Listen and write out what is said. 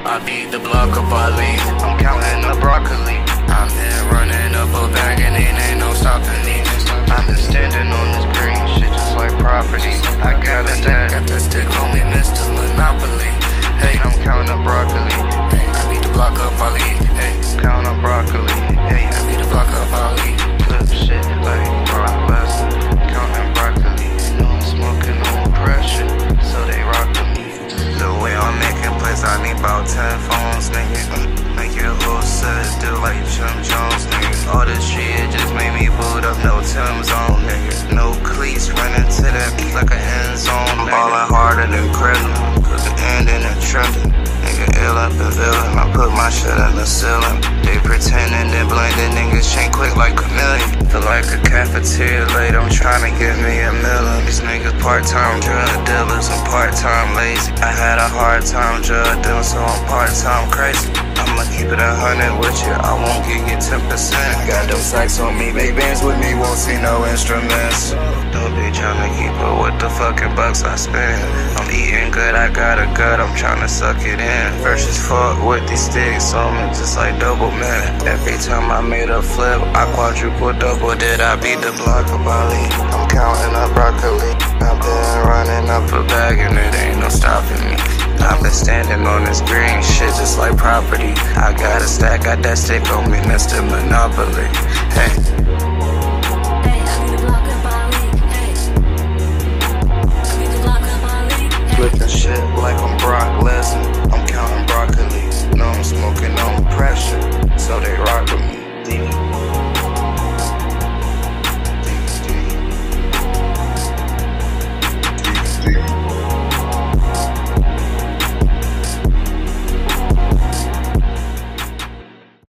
I beat the block up Ali. I'm counting up broccoli. I've been running up a bag and ain't no stopping me. I've been standing on this green shit just like property. I got a stack. Got that stick on me, Mr. Monopoly. Hey, I'm counting up broccoli. hey, I beat the block up Ali. Hey, Count up broccoli. Hey, I beat the block up Ali. flip shit like Brock Lesnar. Counting broccoli. No smoking, no pressure. So they rock with me. The way I'm making plays, I need about 10 phones, nigga. Make your whole set do like Jim Jones, nigga. All this shit just made me boot up, no Tim's on, nigga. No cleats running to that beat like an end zone. I'm ballin' harder than criminal, cause the ending and trending. Nigga ill up and villain, I put my shit in the ceiling. They pretending they blending, niggas chain quick like chameleon. Feel like a cafeteria late, I'm tryna get me a million. These niggas part-time drug dealers and part-time lazy. I had a hard time drug dealing, so I'm part-time crazy. I'ma keep it 100 with you, I won't give you 10%. Got them sacks on me, big bands with me, won't see no instruments. Don't be tryna keep up with the fucking bucks I spend. I'm eating good, I got a gut, I'm tryna suck it in. Versus fuck with these sticks on me, just like double man. Every time I made a flip, I quadruple double. Did I beat the block of Ali? I'm counting up broccoli. I've been running up a bag and it ain't no stopping me. I've been standing on this green shit just like property. I got a stack, got that stick on me, Mr. Monopoly. Hey. Flipping shit like I'm Brock Lesnar. I'm counting broccoli. No, I'm smoking on